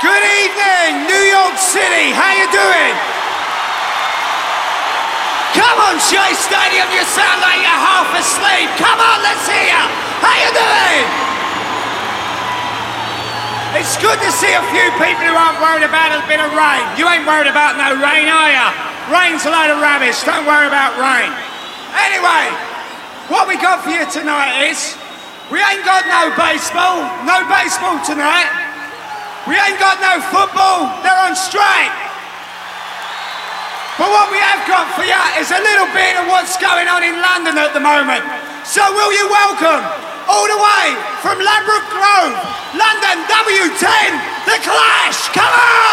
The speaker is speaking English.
Good evening, New York City. How you doing? Come on, Shea Stadium. You sound like you're half asleep. Come on, let's hear you. How you doing? It's good to see a few people who aren't worried about a bit of rain. You ain't worried about no rain, are you? Rain's a load of rubbish. Don't worry about rain. Anyway, what we got for you tonight is we ain't got no baseball. No baseball tonight. We ain't got no football, they're on strike. But what we have got for you is a little bit of what's going on in London at the moment. So will you welcome, all the way from Ladbroke Grove, London W10, The Clash, come on!